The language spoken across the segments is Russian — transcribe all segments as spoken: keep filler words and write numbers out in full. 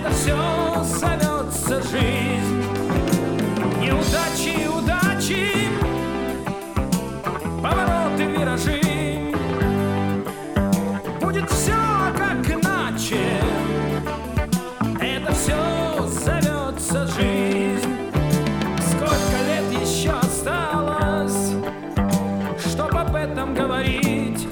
Это все зовется жизнь. Неудачи, удачи, повороты, виражи. Будет все как иначе. Это все зовется жизнь. Сколько лет еще осталось, чтоб об этом говорить?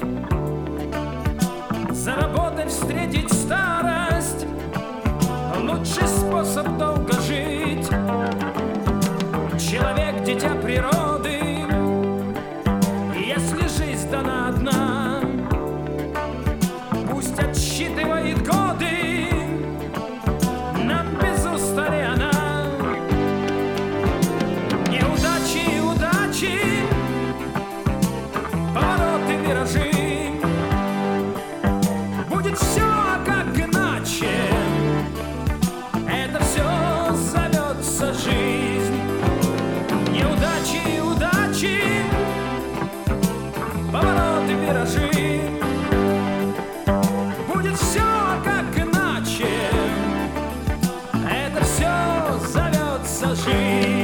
Заработать, встретить старость — лучший способ долго жить. Человек — дитя природы, если жизнь дана одна, пусть отсчитывает годы, нам без устали она. Неудачи, удачи, повороты, виражи. Будет все как иначе. Это все зовется жизнь. Неудачи, удачи, повороты, виражи. Будет все как иначе. Это все зовется жизнь.